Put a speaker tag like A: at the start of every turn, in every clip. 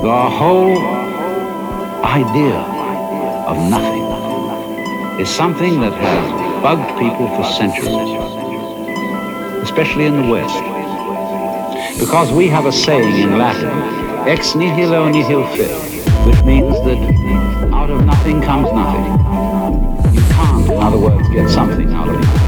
A: The whole idea of nothing is something that has bugged people for centuries, especially in the West. Because we have a saying in Latin, ex nihilo nihil fit, which means that out of nothing comes nothing. You can't, in other words, get something out of nothing.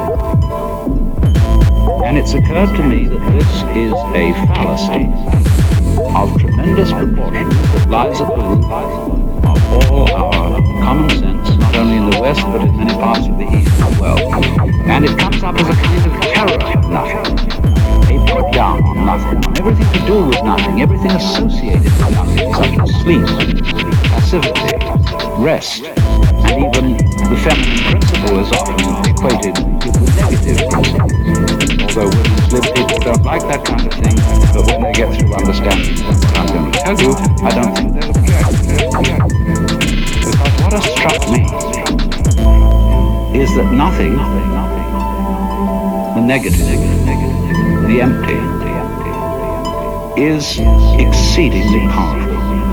A: And it's occurred to me that this is a fallacy of tremendous proportions that lies at the root of all our common sense, not only in the West, but in many parts of the East as well. And it comes up as a kind of terror of nothing, a put down on nothing, on everything to do with nothing, everything associated with nothing, such as sleep, passivity, rest, and even the feminine principle is often equated with the negative principle. Although women's lib people don't like that kind of thing, but when they get through understanding what I'm going to tell you, I don't think they'll object. Because what has struck me is that nothing, the negative, the empty, is exceedingly powerful.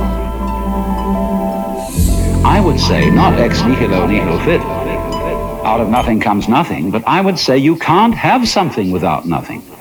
A: I would say not ex nihilo nihil fit, out of nothing comes nothing, but I would say you can't have something without nothing.